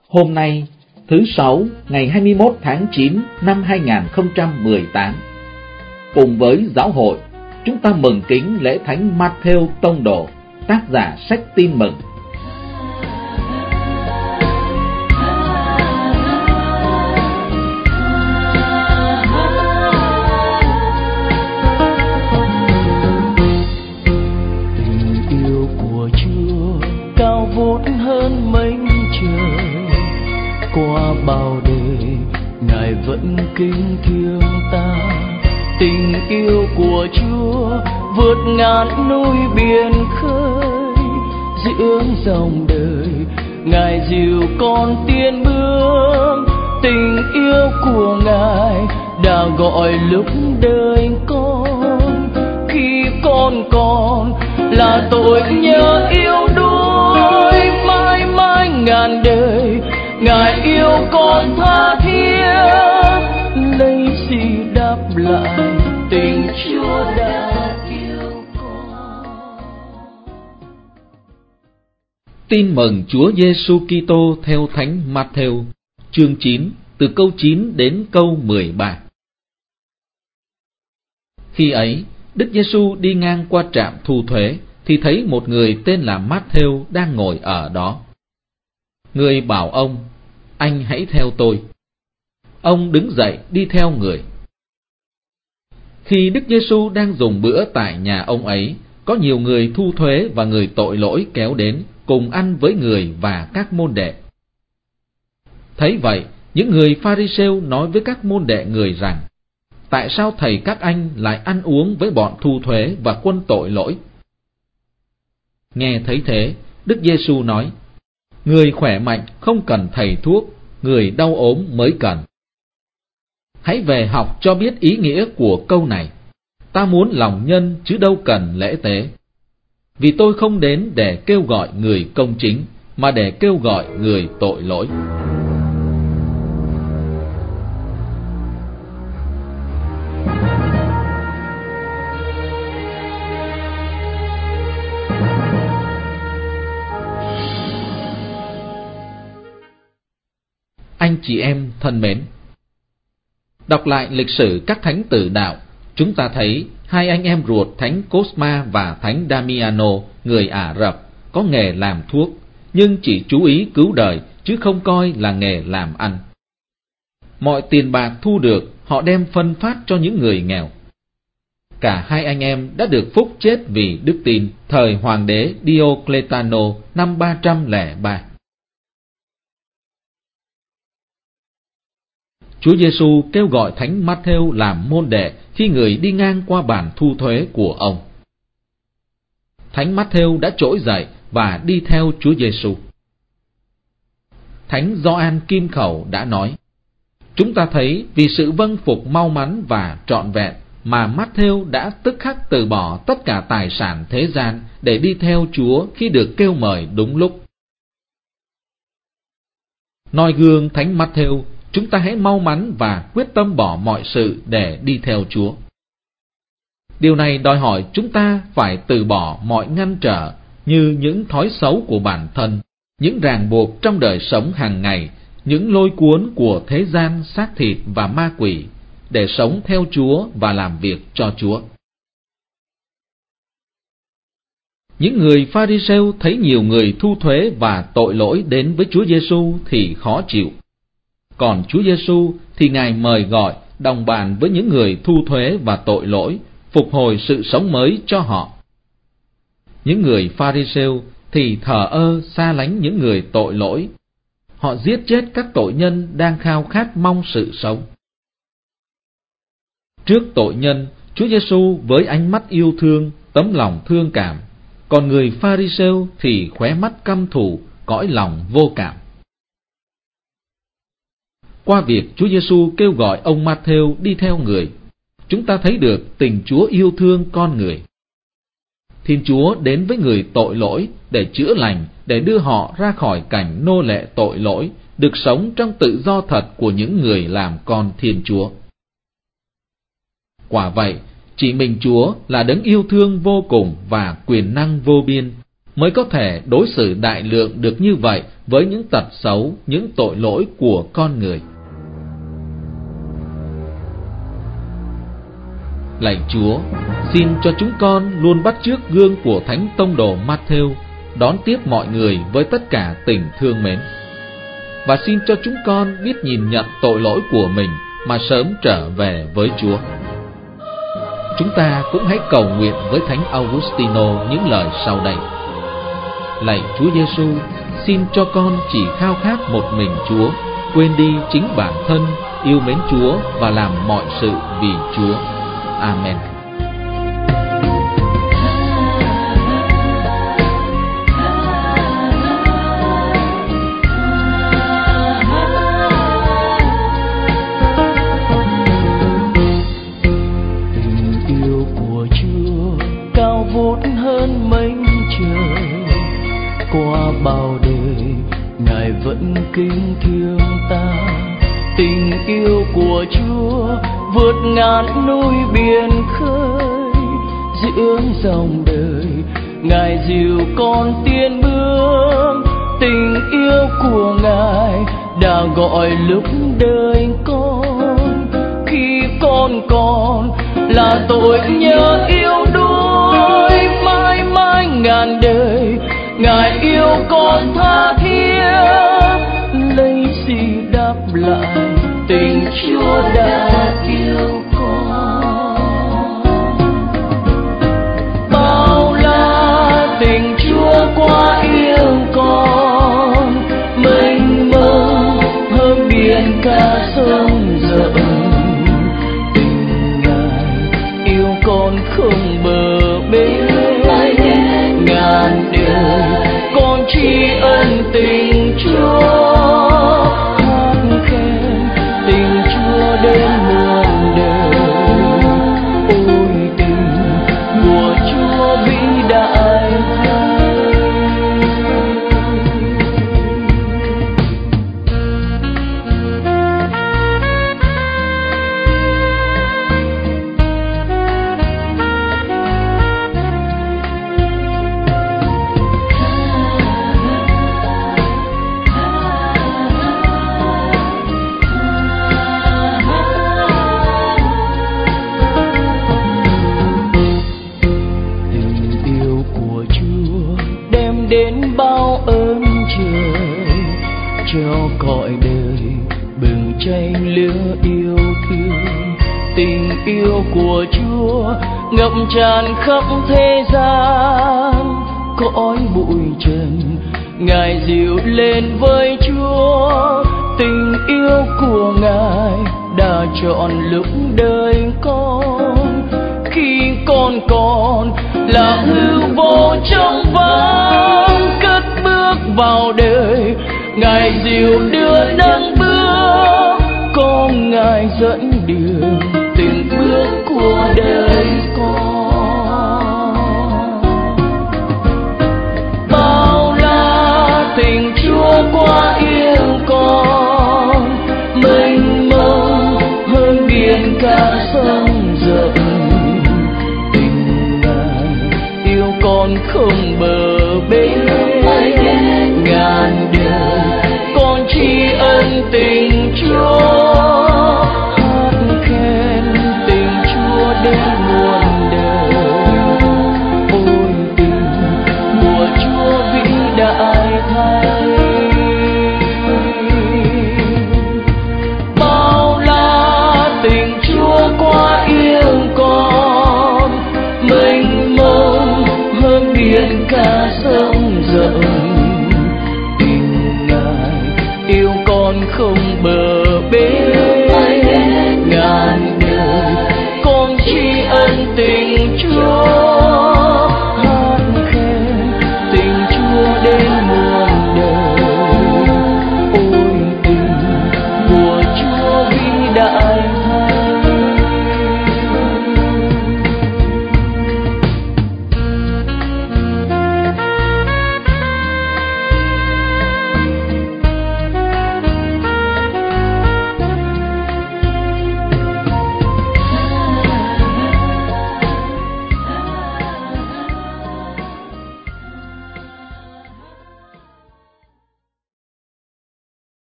Hôm nay, thứ Sáu, ngày 21 tháng 9 năm 2018, cùng với giáo hội, chúng ta mừng kính lễ Thánh Matthew Tông Đồ, tác giả sách Tin Mừng. Tình yêu của Chúa cao vút hơn mây trời, qua bao đời Ngài vẫn kính thiêng ta. Tình yêu của Chúa vượt ngàn núi biển khơi, giữa dòng đời Ngài dìu con tiến bước. Tình yêu của Ngài đã gọi lúc đời con, khi con còn là tội nhớ yêu đuối. Mãi mãi ngàn đời Ngài yêu con tha thiết, lấy gì đáp lại tình Chúa đã yêu con. Tin mừng Chúa Giêsu Kitô theo Thánh Matthew, chương 9, từ câu 9 đến câu 13. Khi ấy, Đức Giêsu đi ngang qua trạm thu thuế thì thấy một người tên là Matthew đang ngồi ở đó. Người bảo ông: "Anh hãy theo tôi." Ông đứng dậy đi theo người. Khi Đức Giêsu đang dùng bữa tại nhà ông ấy, có nhiều người thu thuế và người tội lỗi kéo đến cùng ăn với người và các môn đệ. Thấy vậy, những người Pha-ri-sêu nói với các môn đệ người rằng: "Tại sao thầy các anh lại ăn uống với bọn thu thuế và quân tội lỗi?" Nghe thấy thế, Đức Giêsu nói: "Người khỏe mạnh không cần thầy thuốc, người đau ốm mới cần. Hãy về học cho biết ý nghĩa của câu này: ta muốn lòng nhân chứ đâu cần lễ tế. Vì tôi không đến để kêu gọi người công chính, mà để kêu gọi người tội lỗi." Anh chị em thân mến, đọc lại lịch sử các thánh tử đạo, chúng ta thấy hai anh em ruột Thánh Cosma và Thánh Damiano, người Ả Rập, có nghề làm thuốc, nhưng chỉ chú ý cứu đời chứ không coi là nghề làm ăn. Mọi tiền bạc thu được, họ đem phân phát cho những người nghèo. Cả hai anh em đã được phúc chết vì đức tin thời hoàng đế Diocletiano năm 303. Chúa Giêsu kêu gọi Thánh Matthew làm môn đệ khi người đi ngang qua bàn thu thuế của ông. Thánh Matthew đã trỗi dậy và đi theo Chúa Giêsu. Thánh Gioan Kim Khẩu đã nói: "Chúng ta thấy vì sự vâng phục mau mắn và trọn vẹn mà Matthew đã tức khắc từ bỏ tất cả tài sản thế gian để đi theo Chúa khi được kêu mời đúng lúc." Noi gương Thánh Matthew, chúng ta hãy mau mắn và quyết tâm bỏ mọi sự để đi theo Chúa. Điều này đòi hỏi chúng ta phải từ bỏ mọi ngăn trở như những thói xấu của bản thân, những ràng buộc trong đời sống hàng ngày, những lôi cuốn của thế gian, xác thịt và ma quỷ, để sống theo Chúa và làm việc cho Chúa. Những người Pha-ri-sêu thấy nhiều người thu thuế và tội lỗi đến với Chúa Giêsu thì khó chịu. Còn Chúa Giêsu thì Ngài mời gọi, đồng bàn với những người thu thuế và tội lỗi, phục hồi sự sống mới cho họ. Những người Pha-ri-sêu thì thờ ơ xa lánh những người tội lỗi. Họ giết chết các tội nhân đang khao khát mong sự sống. Trước tội nhân, Chúa Giêsu với ánh mắt yêu thương, tấm lòng thương cảm, còn người Pha-ri-sêu thì khóe mắt căm thù, cõi lòng vô cảm. Qua việc Chúa Giêsu kêu gọi ông Matthew đi theo người, chúng ta thấy được tình Chúa yêu thương con người. Thiên Chúa đến với người tội lỗi để chữa lành, để đưa họ ra khỏi cảnh nô lệ tội lỗi, được sống trong tự do thật của những người làm con Thiên Chúa. Quả vậy, chỉ mình Chúa là đấng yêu thương vô cùng và quyền năng vô biên, mới có thể đối xử đại lượng được như vậy với những tật xấu, những tội lỗi của con người. Lạy Chúa, xin cho chúng con luôn bắt chước gương của Thánh Tông đồ Matthew, đón tiếp mọi người với tất cả tình thương mến. Và xin cho chúng con biết nhìn nhận tội lỗi của mình mà sớm trở về với Chúa. Chúng ta cũng hãy cầu nguyện với Thánh Augustino những lời sau đây. Lạy Chúa Giêsu, xin cho con chỉ khao khát một mình Chúa, quên đi chính bản thân, yêu mến Chúa và làm mọi sự vì Chúa. Amen. Tình yêu của Chúa cao vút hơn mây trời, qua bao đời Ngài vẫn kính thiêng ta. Tình yêu của Chúa vượt ngàn núi biển khơi, giữa dòng đời Ngài dìu con tiến bước. Tình yêu của Ngài đã gọi lúc đời con, khi con còn là tội nhớ yêu đuối. Mãi mãi ngàn đời Ngài yêu con tha thiết, lấy gì đáp lại tình Chúa đã yêu con. Bao la tình Chúa quá yêu con, mênh mông hơn biển cả sông rộng. Tình Ngài yêu con không bờ bến, ngàn đời con tri ân tình Chúa. Đến bao ơn trời, cho cõi đời bừng cháy lửa yêu thương. Tình yêu của Chúa ngập tràn khắp thế gian, cõi bụi trần Ngài dịu lên với Chúa. Tình yêu của Ngài đã chọn lúc đời con, khi con còn là hư vô trong vắng. Cất bước vào đời Ngài dìu đưa nâng bước, có Ngài dẫn đường từng bước của đời con. Bao la tình Chúa quá yêu con, mênh mông hơn biển cả sông rộng. Tình Ngài yêu con không bờ bến, ngàn đời con tri ân tình Chúa. Hát khen tình Chúa đến muôn đời, ôi tình của Chúa vĩ đại thay. Bao la tình Chúa quá yêu con, mênh mông hơn biển cả sông rộng. Tình Ngài yêu con không bờ